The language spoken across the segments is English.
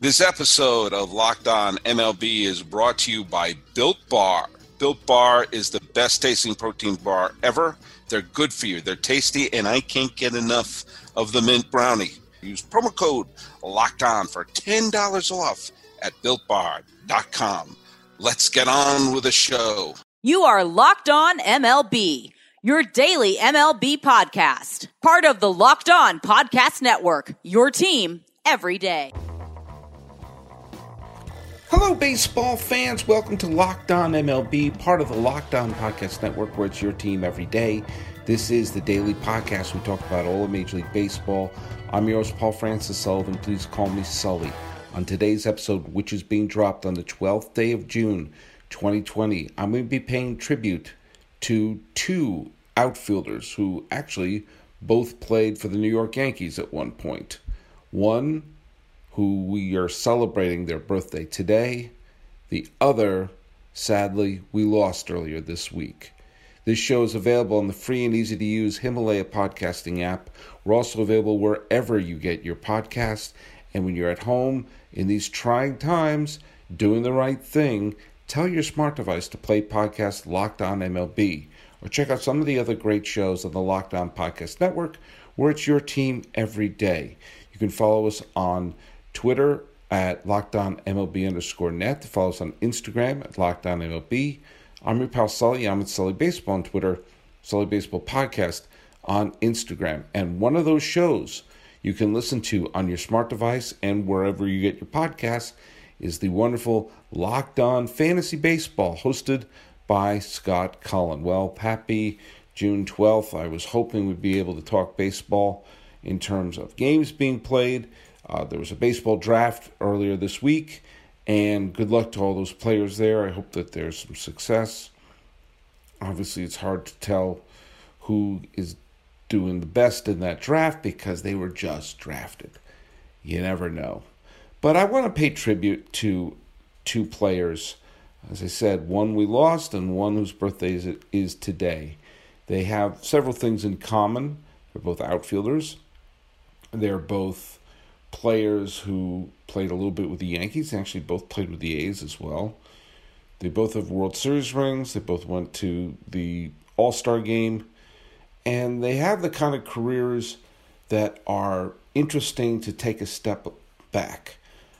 This episode of Locked On MLB is brought to you by Built Bar. Built Bar is the best tasting protein bar ever. They're good for you. They're tasty, and I can't get enough of the mint brownie. Use promo code Locked On for $10 off at BuiltBar.com. Let's get on with the show. You are Locked On MLB, your daily MLB podcast. Part of the Locked On Podcast Network, your team every day. Hello, baseball fans. Welcome to Locked On MLB, part of the Locked On Podcast Network, where it's your team every day. This is the daily podcast. We talk about all of Major League Baseball. I'm your host, Paul Francis Sullivan. Please call me Sully. On today's episode, which is being dropped on the 12th day of June, 2020, I'm going to be paying tribute to two outfielders who actually both played for the New York Yankees at one point. One who we are celebrating their birthday today. The other, sadly, we lost earlier this week. This show is available on the free and easy-to-use Himalaya podcasting app. We're also available wherever you get your podcasts. And when you're at home in these trying times, doing the right thing, tell your smart device to play podcast Locked On MLB. Or check out some of the other great shows on the Locked On Podcast Network, where it's your team every day. You can follow us on Twitter at LockedOnMLB_net. Follow us on Instagram at LockedOnMLB. I'm your pal Sully. I'm at Sully Baseball on Twitter, Sully Baseball Podcast on Instagram. And one of those shows you can listen to on your smart device and wherever you get your podcasts is the wonderful Locked On Fantasy Baseball, hosted by Scott Cullen. Well, happy June 12th. I was hoping we'd be able to talk baseball in terms of games being played. There was a baseball draft earlier this week, and good luck to all those players there. I hope that there's some success. Obviously, it's hard to tell who is doing the best in that draft because they were just drafted. You never know. But I want to pay tribute to two players. As I said, one we lost and one whose birthday is today. They have several things in common. They're both outfielders. They're both players who played a little bit with the Yankees. They actually both played with the A's as well. They both have World Series rings. They both went to the All-Star game. And they have the kind of careers that are interesting to take a step back.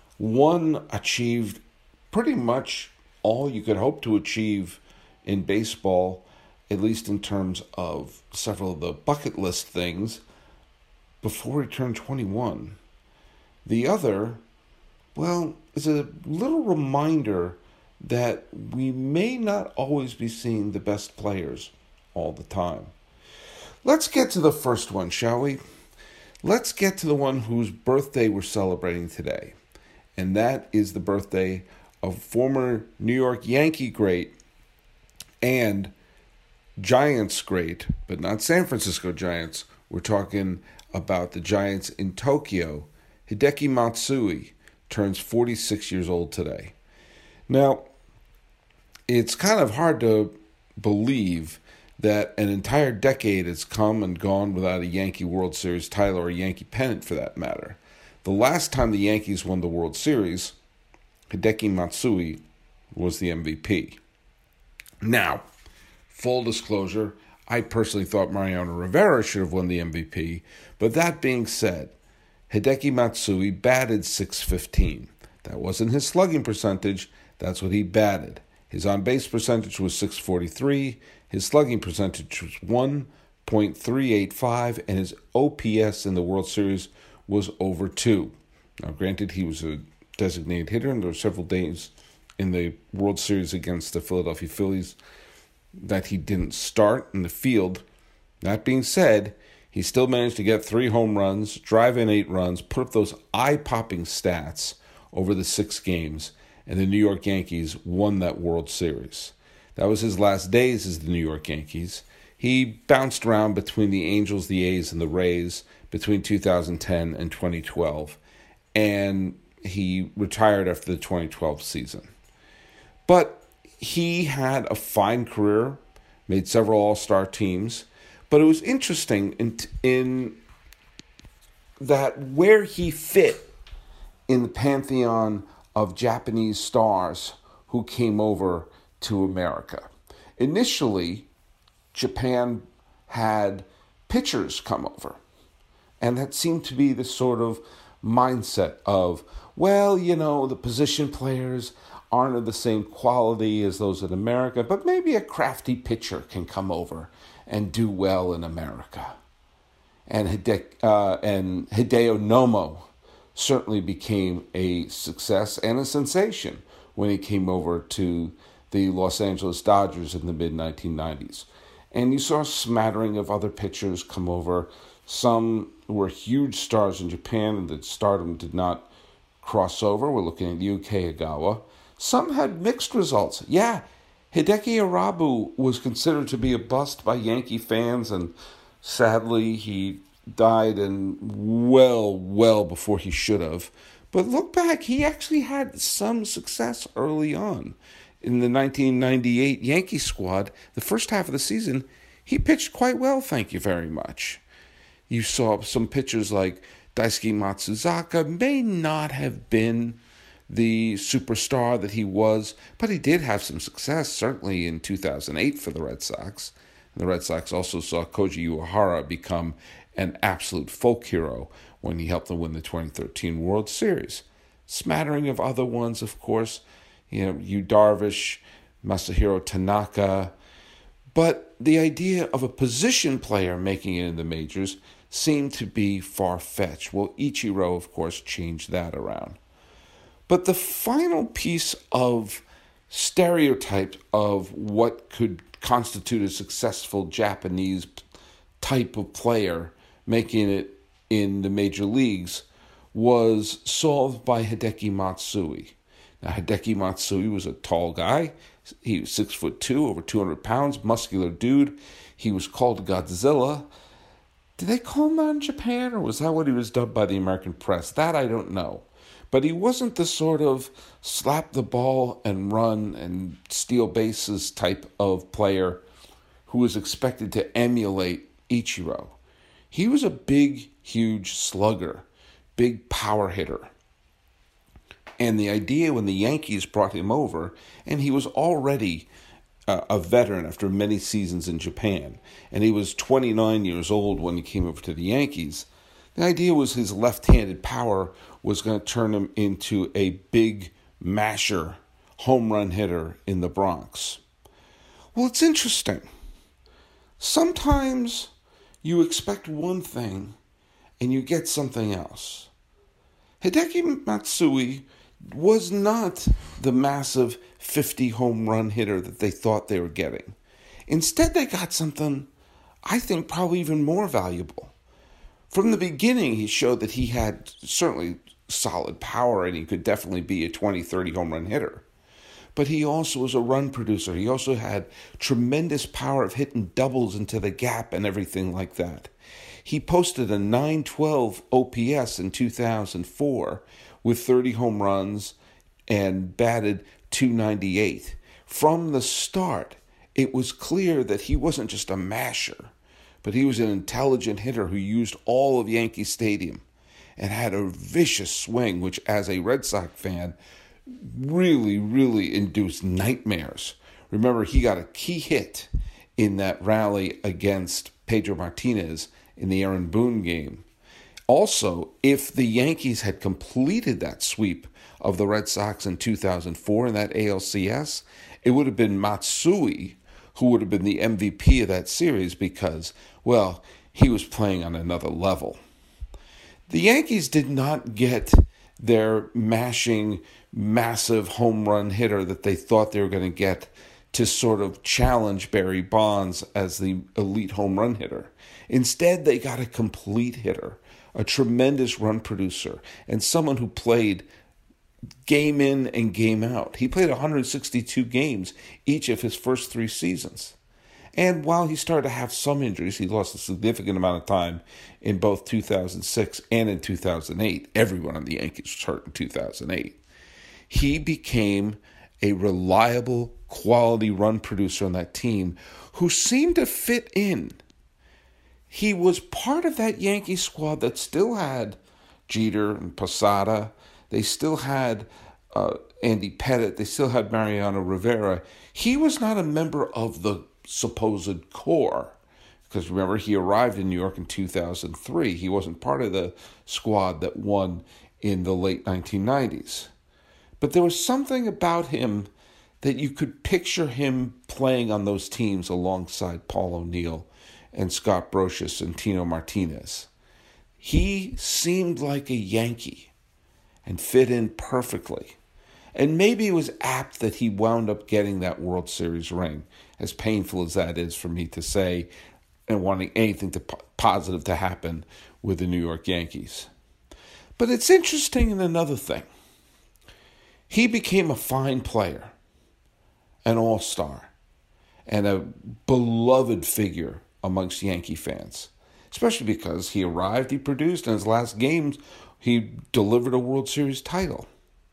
One achieved pretty much all you could hope to achieve in baseball, at least in terms of several of the bucket list things, before he turned 21. The other, well, is a little reminder that we may not always be seeing the best players all the time. Let's get to the first one, shall we? Let's get to the one whose birthday we're celebrating today. And that is the birthday of former New York Yankee great and Giants great, but not San Francisco Giants. We're talking about the Giants in Tokyo. Hideki Matsui turns 46 years old today. Now, it's kind of hard to believe that an entire decade has come and gone without a Yankee World Series title or a Yankee pennant for that matter. The last time the Yankees won the World Series, Hideki Matsui was the MVP. Now, full disclosure, I personally thought Mariano Rivera should have won the MVP, but that being said, Hideki Matsui batted .615. That wasn't his slugging percentage, that's what he batted. His on-base percentage was .643, his slugging percentage was 1.385, and his OPS in the World Series was over 2. Now, granted, he was a designated hitter, and there were several days in the World Series against the Philadelphia Phillies that he didn't start in the field. That being said, he still managed to get 3 home runs, drive in 8 runs, put up those eye-popping stats over the 6 games, and the New York Yankees won that World Series. That was his last days as the New York Yankees. He bounced around between the Angels, the A's, and the Rays between 2010 and 2012, and he retired after the 2012 season. But he had a fine career, made several all-star teams, but it was interesting in that where he fit in the pantheon of Japanese stars who came over to America. Initially, Japan had pitchers come over, and that seemed to be the sort of mindset of, well, the position players aren't of the same quality as those in America, but maybe a crafty pitcher can come over and do well in America. And Hideo Nomo certainly became a success and a sensation when he came over to the Los Angeles Dodgers in the mid-1990s. And you saw a smattering of other pitchers come over. Some were huge stars in Japan, and the stardom did not cross over. We're looking at Yuki Egawa. Some had mixed results. Yeah, Hideki Irabu was considered to be a bust by Yankee fans, and sadly he died well before he should have. But look back, he actually had some success early on. In the 1998 Yankee squad, the first half of the season, he pitched quite well, thank you very much. You saw some pitchers like Daisuke Matsuzaka may not have been the superstar that he was, but he did have some success, certainly in 2008 for the Red Sox. And the Red Sox also saw Koji Uehara become an absolute folk hero when he helped them win the 2013 World Series. Smattering of other ones, of course, Yu Darvish, Masahiro Tanaka. But the idea of a position player making it in the majors seemed to be far-fetched. Well, Ichiro, of course, changed that around. But the final piece of stereotype of what could constitute a successful Japanese type of player making it in the major leagues was solved by Hideki Matsui. Now, Hideki Matsui was a tall guy. He was 6'2", over 200 pounds, muscular dude. He was called Godzilla. Did they call him that in Japan, or was that what he was dubbed by the American press? That I don't know. But he wasn't the sort of slap the ball and run and steal bases type of player who was expected to emulate Ichiro. He was a big, huge slugger, big power hitter. And the idea when the Yankees brought him over, and he was already a veteran after many seasons in Japan, and he was 29 years old when he came over to the Yankees, the idea was his left-handed power was going to turn him into a big masher, home run hitter in the Bronx. Well, it's interesting. Sometimes you expect one thing and you get something else. Hideki Matsui was not the massive 50 home run hitter that they thought they were getting. Instead, they got something, I think, probably even more valuable. From the beginning, he showed that he had certainly solid power and he could definitely be a 20, 30 home run hitter. But he also was a run producer. He also had tremendous power of hitting doubles into the gap and everything like that. He posted a .912 OPS in 2004 with 30 home runs and batted .298. From the start, it was clear that he wasn't just a masher, but he was an intelligent hitter who used all of Yankee Stadium and had a vicious swing, which as a Red Sox fan really, really induced nightmares. Remember, he got a key hit in that rally against Pedro Martinez in the Aaron Boone game. Also, if the Yankees had completed that sweep of the Red Sox in 2004 in that ALCS, it would have been Matsui who would have been the MVP of that series because, well, he was playing on another level. The Yankees did not get their mashing, massive home run hitter that they thought they were going to get to sort of challenge Barry Bonds as the elite home run hitter. Instead, they got a complete hitter, a tremendous run producer, and someone who played game in and game out. He played 162 games each of his first 3 seasons. And while he started to have some injuries, he lost a significant amount of time in both 2006 and in 2008. Everyone on the Yankees was hurt in 2008. He became a reliable, quality run producer on that team who seemed to fit in. He was part of that Yankee squad that still had Jeter and Posada, They still had Andy Pettitte. They still had Mariano Rivera. He was not a member of the supposed core, because remember, he arrived in New York in 2003. He wasn't part of the squad that won in the late 1990s. But there was something about him that you could picture him playing on those teams alongside Paul O'Neill and Scott Brocious and Tino Martinez. He seemed like a Yankee and fit in perfectly. And maybe it was apt that he wound up getting that World Series ring, as painful as that is for me to say, and wanting anything positive to happen with the New York Yankees. But it's interesting in another thing. He became a fine player, an all-star, and a beloved figure amongst Yankee fans, especially because he arrived, he produced, and his last games, he delivered a World Series title.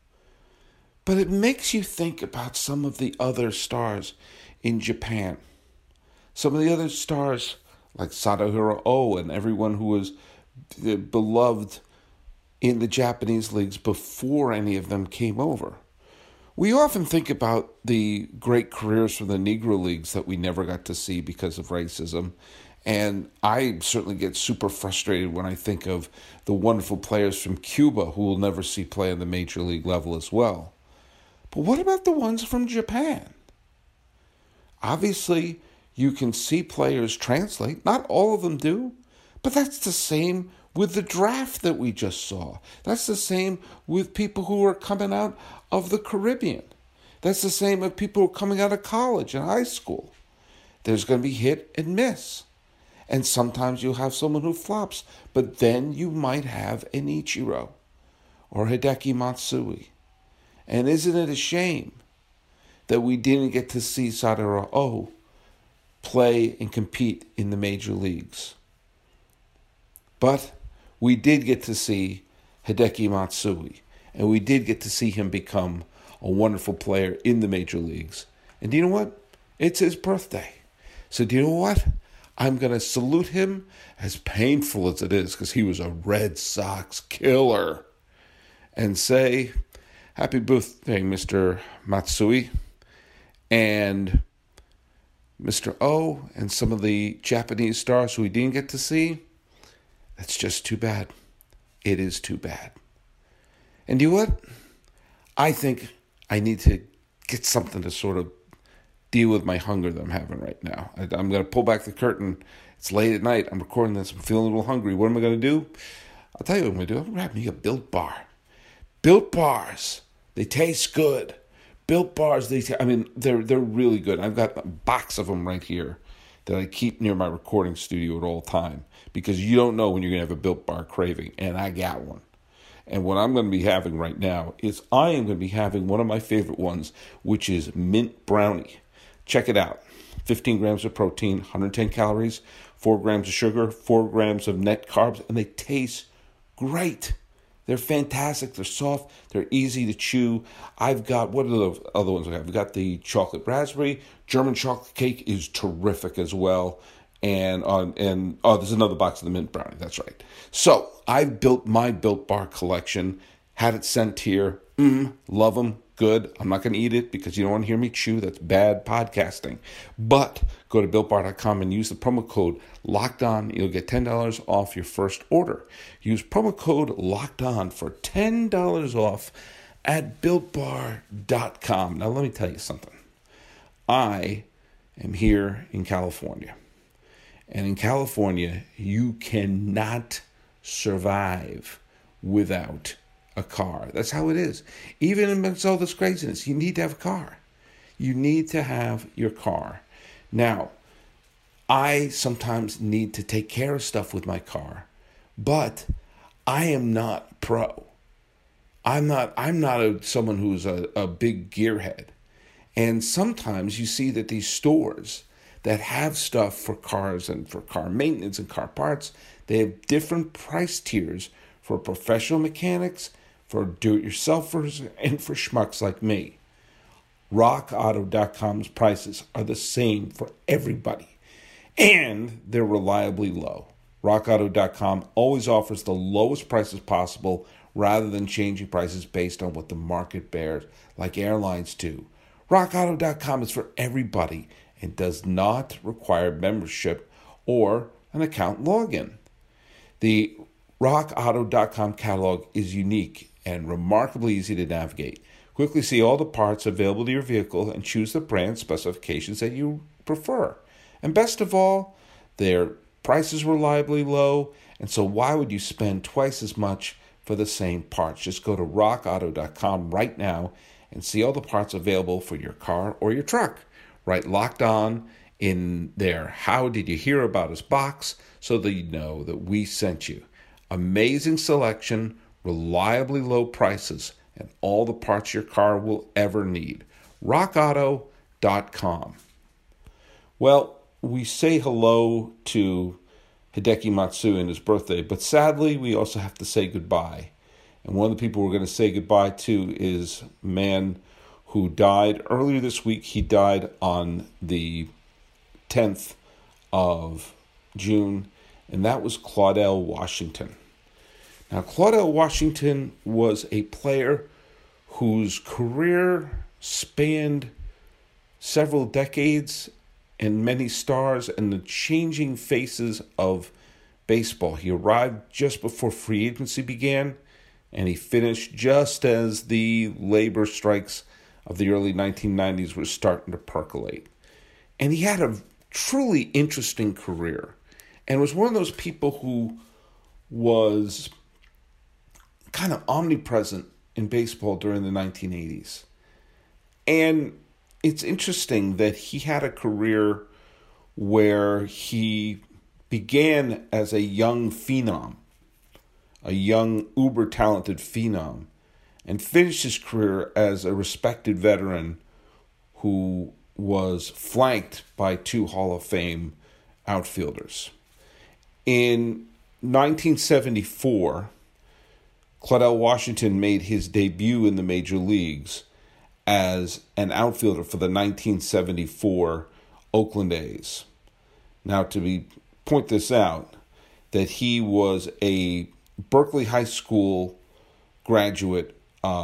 But it makes you think about some of the other stars in Japan. Some of the other stars like Sadahiro Oh and everyone who was beloved in the Japanese leagues before any of them came over. We often think about the great careers from the Negro Leagues that we never got to see because of racism. And I certainly get super frustrated when I think of the wonderful players from Cuba who we'll never see play on the major league level as well. But what about the ones from Japan? Obviously, you can see players translate. Not all of them do. But that's the same with the draft that we just saw. That's the same with people who are coming out of the Caribbean. That's the same with people who are coming out of college and high school. There's going to be hit and miss. And sometimes you'll have someone who flops. But then you might have an Ichiro or Hideki Matsui. And isn't it a shame that we didn't get to see Sadahiro Oh play and compete in the major leagues? But we did get to see Hideki Matsui, and we did get to see him become a wonderful player in the major leagues. And do you know what? It's his birthday. So do you know what? I'm going to salute him, as painful as it is, because he was a Red Sox killer, and say, happy birthday, Mr. Matsui. And Mr. O and some of the Japanese stars who we didn't get to see, that's just too bad. It is too bad. And you know what? I think I need to get something to sort of deal with my hunger that I'm having right now. I'm going to pull back the curtain. It's late at night. I'm recording this. I'm feeling a little hungry. What am I going to do? I'll tell you what I'm going to do. I'm going to grab me a Built Bar. Built Bars. They taste good. Built Bars, they're really good. I've got a box of them right here that I keep near my recording studio at all time, because you don't know when you're going to have a Built Bar craving, and I got one. And what I'm going to be having right now is I am going to be having one of my favorite ones, which is Mint Brownie. Check it out. 15 grams of protein, 110 calories, 4 grams of sugar, 4 grams of net carbs, and they taste great. They're fantastic. They're soft. They're easy to chew. I've got, what are the other ones I have? I've got the chocolate raspberry. German chocolate cake is terrific as well. And there's another box of the mint brownie. That's right. So I've built my Built Bar collection, had it sent here. Love them. Good. I'm not going to eat it because you don't want to hear me chew. That's bad podcasting. But go to BuiltBar.com and use the promo code LOCKEDON. You'll get $10 off your first order. Use promo code LOCKEDON for $10 off at BuiltBar.com. Now, let me tell you something. I am here in California. And in California, you cannot survive without a car. That's how it is. Even amidst all this craziness, you need to have a car. You need to have your car. Now, I sometimes need to take care of stuff with my car, but I am not pro. I'm not someone who's a big gearhead. And sometimes you see that these stores that have stuff for cars and for car maintenance and car parts, they have different price tiers for professional mechanics, for do-it-yourselfers, and for schmucks like me. RockAuto.com's prices are the same for everybody, and they're reliably low. RockAuto.com always offers the lowest prices possible rather than changing prices based on what the market bears, like airlines do. RockAuto.com is for everybody and does not require membership or an account login. The RockAuto.com catalog is unique and remarkably easy to navigate. Quickly see all the parts available to your vehicle and choose the brand specifications that you prefer. And best of all, their prices reliably low, and so why would you spend twice as much for the same parts? Just go to rockauto.com right now and see all the parts available for your car or your truck. Right, Locked On in their How Did You Hear About Us box so that you know that we sent you. Amazing selection, reliably low prices, and all the parts your car will ever need. rockauto.com. Well, we say hello to Hideki Matsui and his birthday, but sadly we also have to say goodbye. And one of the people we're going to say goodbye to is a man who died earlier this week. He died on the 10th of June, and that was Claudell Washington. Now, Claudell Washington was a player whose career spanned several decades and many stars and the changing faces of baseball. He arrived just before free agency began, and he finished just as the labor strikes of the early 1990s were starting to percolate. And he had a truly interesting career and was one of those people who was kind of omnipresent in baseball during the 1980s. And it's interesting that he had a career where he began as a young phenom, a young uber-talented phenom, and finished his career as a respected veteran who was flanked by two Hall of Fame outfielders. In 1974, Claudell Washington made his debut in the major leagues as an outfielder for the 1974 Oakland A's. Now, point this out, that he was a Berkeley High School graduate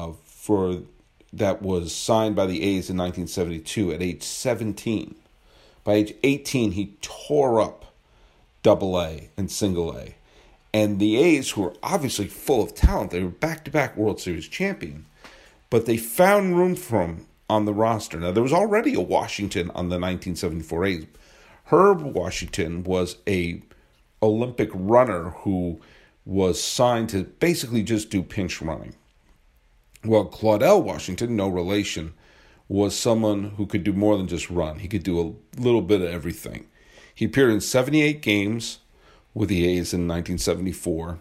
that was signed by the A's in 1972 at age 17. By age 18, he tore up Double-A and Single-A. And the A's, who were obviously full of talent, they were back-to-back World Series champion, but they found room for him on the roster. Now, there was already a Washington on the 1974 A's. Herb Washington was a Olympic runner who was signed to basically just do pinch running. Well, Claudell Washington, no relation, was someone who could do more than just run. He could do a little bit of everything. He appeared in 78 games with the A's in 1974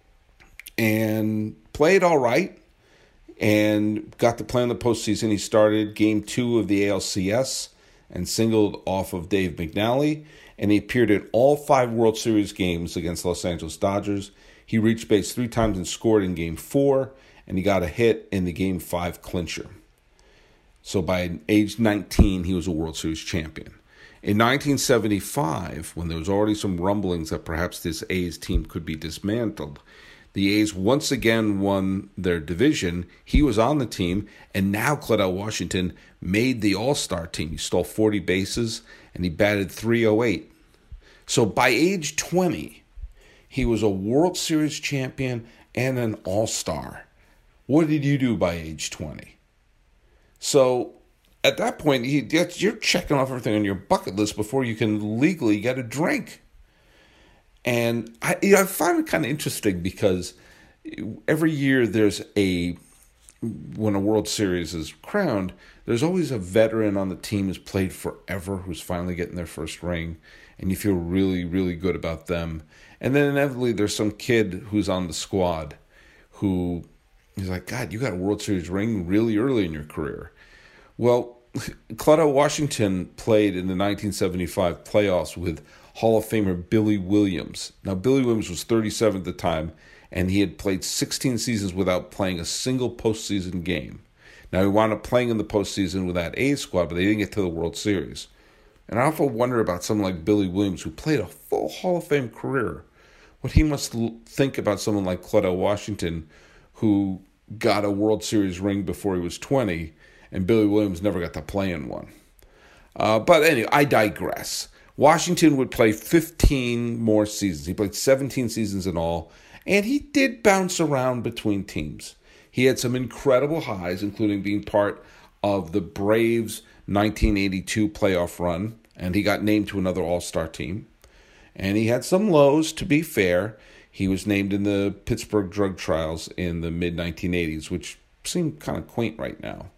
and played all right and got to play in the postseason. He started Game 2 of the ALCS and singled off of Dave McNally, and he appeared in all 5 World Series games against Los Angeles Dodgers. He reached base 3 times and scored in Game 4, and he got a hit in the Game 5 clincher. So by age 19, he was a World Series champion. In 1975, when there was already some rumblings that perhaps this A's team could be dismantled, the A's once again won their division. He was on the team, and now Claudell Washington made the All-Star team. He stole 40 bases, and he batted .308. So by age 20, he was a World Series champion and an All-Star. What did you do by age 20? So at that point, you're checking off everything on your bucket list before you can legally get a drink. And I find it kind of interesting because every year when a World Series is crowned, there's always a veteran on the team who's played forever who's finally getting their first ring, and you feel really, really good about them. And then inevitably there's some kid who's on the squad who is like, God, you got a World Series ring really early in your career. Well, Claudell Washington played in the 1975 playoffs with Hall of Famer Billy Williams. Now, Billy Williams was 37 at the time, and he had played 16 seasons without playing a single postseason game. Now, he wound up playing in the postseason with that A's squad, but they didn't get to the World Series. And I often wonder about someone like Billy Williams, who played a full Hall of Fame career, what he must think about someone like Claudell Washington, who got a World Series ring before he was 20, and Billy Williams never got to play in one. But anyway, I digress. Washington would play 15 more seasons. He played 17 seasons in all, and he did bounce around between teams. He had some incredible highs, including being part of the Braves' 1982 playoff run, and he got named to another All-Star team. And he had some lows, to be fair. He was named in the Pittsburgh drug trials in the mid-1980s, which seem kind of quaint right now.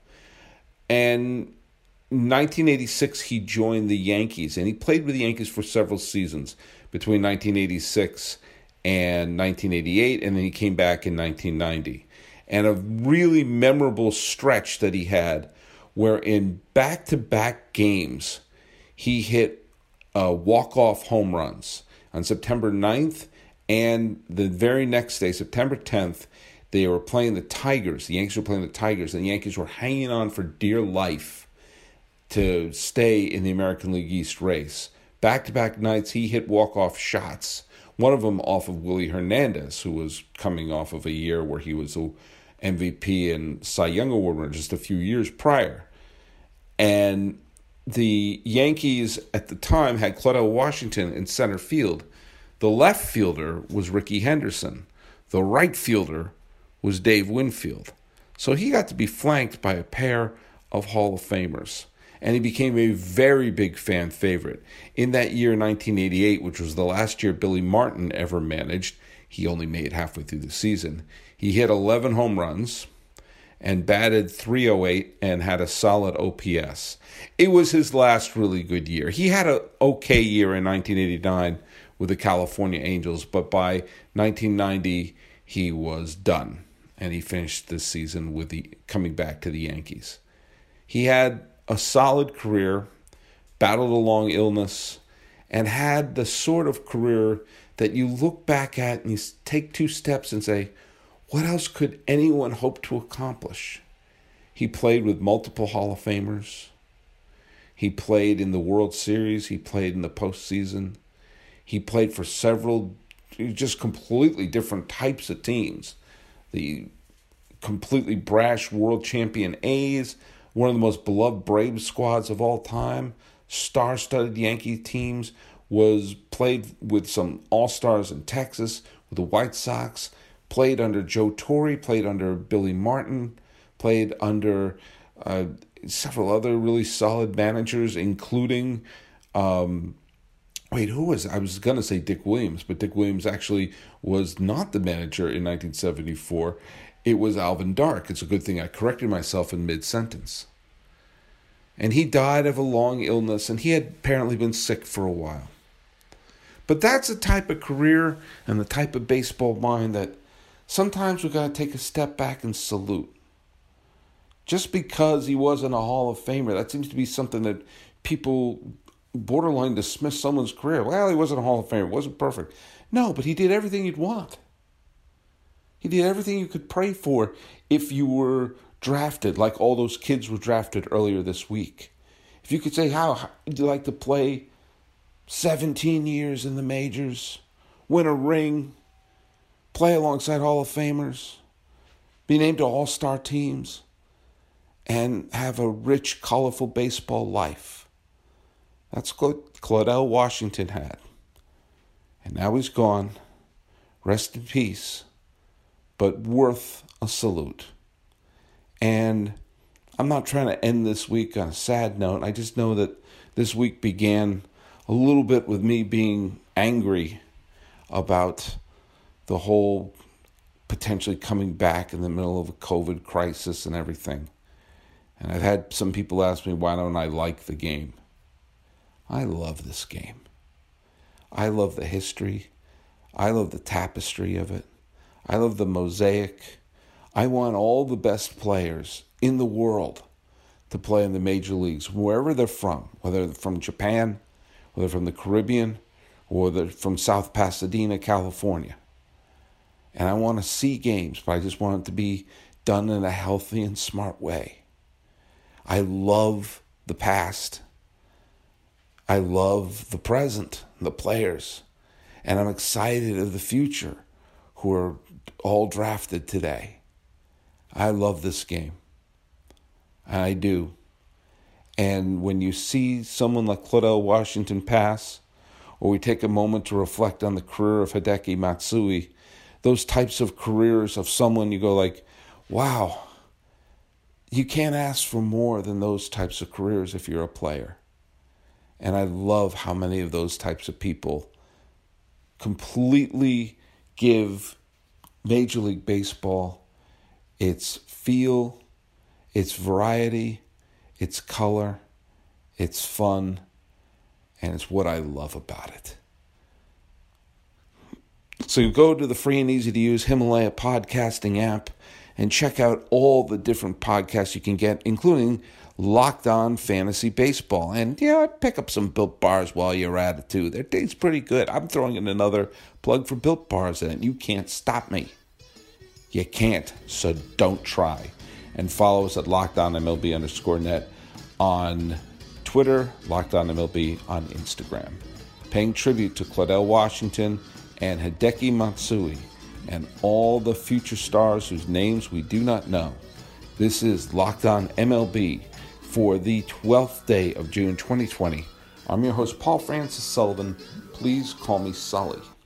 And in 1986, he joined the Yankees, and he played with the Yankees for several seasons between 1986 and 1988, and then he came back in 1990. And a really memorable stretch that he had where in back-to-back games, he hit walk-off home runs. On September 9th and the very next day, September 10th, they were playing the Tigers. The Yankees were playing the Tigers, and the Yankees were hanging on for dear life to stay in the American League East race. Back-to-back nights, he hit walk-off shots. One of them off of Willie Hernandez, who was coming off of a year where he was a MVP and Cy Young Award winner just a few years prior. And the Yankees at the time had Claudell Washington in center field. The left fielder was Rickey Henderson. The right fielder was Dave Winfield. So he got to be flanked by a pair of Hall of Famers. And he became a very big fan favorite. In that year, 1988, which was the last year Billy Martin ever managed, he only made halfway through the season. He hit 11 home runs and batted .308 and had a solid OPS. It was his last really good year. He had an okay year in 1989 with the California Angels, but by 1990, he was done. And he finished this season with coming back to the Yankees. He had a solid career, battled a long illness, and had the sort of career that you look back at and you take two steps and say, what else could anyone hope to accomplish? He played with multiple Hall of Famers. He played in the World Series. He played in the postseason. He played for several just completely different types of teams. The completely brash world champion A's, one of the most beloved Braves squads of all time, star-studded Yankee teams, played with some all-stars in Texas, with the White Sox, played under Joe Torre, played under Billy Martin, played under several other really solid managers, including, who was it? I was going to say Dick Williams, but Dick Williams actually was not the manager in 1974. It was Alvin Dark. It's a good thing I corrected myself in mid-sentence. And he died of a long illness, and he had apparently been sick for a while. But that's the type of career and the type of baseball mind that sometimes we've got to take a step back and salute. Just because he wasn't a Hall of Famer, that seems to be something that people borderline dismiss someone's career. Well, he wasn't a Hall of Famer, wasn't perfect. No, but he did everything you'd want. He did everything you could pray for if you were drafted, like all those kids were drafted earlier this week. If you could say, how would you like to play 17 years in the majors, win a ring, play alongside Hall of Famers, be named to all-star teams, and have a rich, colorful baseball life. That's what Claudell Washington had. And now he's gone. Rest in peace. But worth a salute. And I'm not trying to end this week on a sad note. I just know that this week began a little bit with me being angry about the whole potentially coming back in the middle of a COVID crisis and everything. And I've had some people ask me, why don't I like the game? I love this game. I love the history. I love the tapestry of it. I love the mosaic. I want all the best players in the world to play in the major leagues, wherever they're from, whether they're from Japan, whether they're from the Caribbean, or they're from South Pasadena, California. And I want to see games, but I just want it to be done in a healthy and smart way. I love the past. I love the present, the players. And I'm excited of the future who are all drafted today. I love this game. I do. And when you see someone like Claudell Washington pass, or we take a moment to reflect on the career of Hideki Matsui, those types of careers of someone you go like, wow, you can't ask for more than those types of careers if you're a player. And I love how many of those types of people completely give Major League Baseball its feel, its variety, its color, its fun, and it's what I love about it. So you go to the free and easy to use Himalaya podcasting app and check out all the different podcasts you can get, including Locked On Fantasy Baseball. And pick up some Built Bars while you're at it too. Their taste's pretty good. I'm throwing in another plug for Built Bars, and you can't stop me. You can't, so don't try. And follow us at LockedOnMLB_net on Twitter, LockedOnMLB on Instagram. Paying tribute to Claudell Washington and Hideki Matsui and all the future stars whose names we do not know. This is Locked On MLB for the 12th day of June 2020. I'm your host, Paul Francis Sullivan. Please call me Sully.